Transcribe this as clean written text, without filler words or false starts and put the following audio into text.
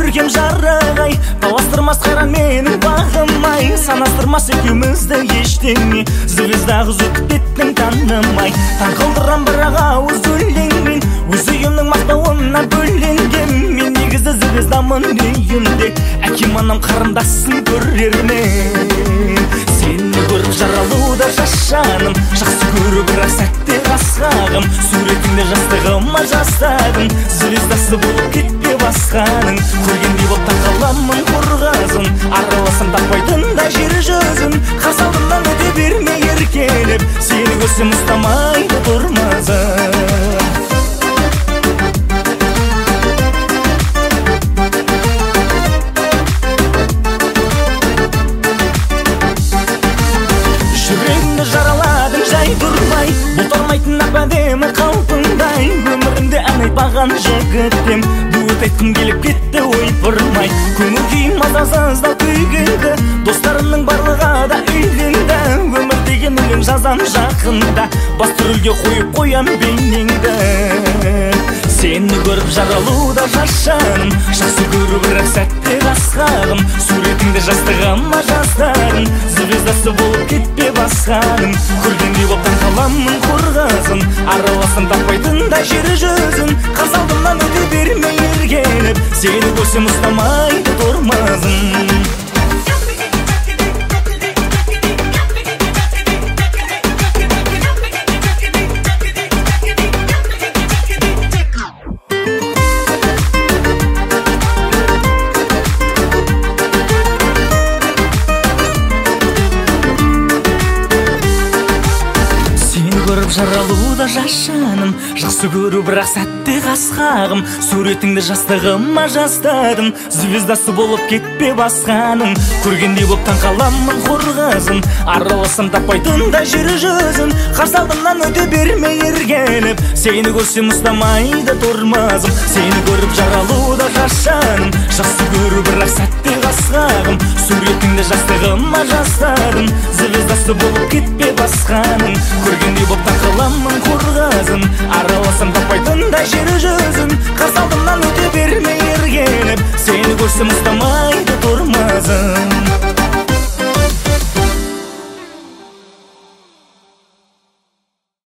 көркем жарығай, таластырмас қайран менің бағымай, санастырмас екеумізді ештеңе, звезда қызып кеттің танымай. Таң қылдырам бірақ ауыз өлеңмен, өз үйімнің мақтауына бөленгем. Мен негізі звездамын үйімде, әкем анам қарындасым көрермен. Сені көріп жаралуда жас жаным, жақсы көру бірақ сәтте қасқағым. Суретіңде жастығыма жастадым, звездасы болып кетпе басқаның. Көргендей боп тақаламын қорғасын, араласам таппайтын да жер жүзін. Қас алдымнан өте берме еркелеп, сені көрсем ұстамайды тұрмазын. Жүрегімді жараладың жай тұрмай, бұлтармайтын ап-әдемі қалпыңдай. Өмірімде ән айтпаған жігітем, дуэт айтқым келіп кетті ойпырмай. Көңіл күйім мазасыз да күйгенді, достарымның барлығы да үйленді. Өмір деген өлең жазам жақында, басты рөлге қойып қоям бейнеңді. Сені көріп жаралуда жас жаным, жақсы көру бірақ сәтте қасқағым. Суретіңді жастығыма жастадым, звездасы болып кетпе басқаның. Көргендей боп таң қаламын қорғасын, араласам таппайтын да жер жүзін. Қас алдымнан өте берме еркелеп, сені көрсем ұстамайды тұрмазын. Жаралуда жас жаным, жақсы көру бірақ сәтте қасқағым. Суретіңді жастығыма жастадым, звездасы болып кетпе басқаның. Көргендей боп таң қаламын қорғасын, араласам таппайтын да жер жүзін. Қарсы алдымнан өте берме еркелеп, сені көрсем ұстамайды тұрмазым. Сені көріп жаралуда жас жаным, жақсы көру бірақ сәтте қасқағым. Суретіңді жастығыма жастадым, звездасы болып кетпе басқаның. Көргендей боп таң қаламын қорғасын, араласам таппайтын да жер жүзін. Қарсы алдымнан өте берме еркелеп, сені көрсем ұстамайды тұрмазын.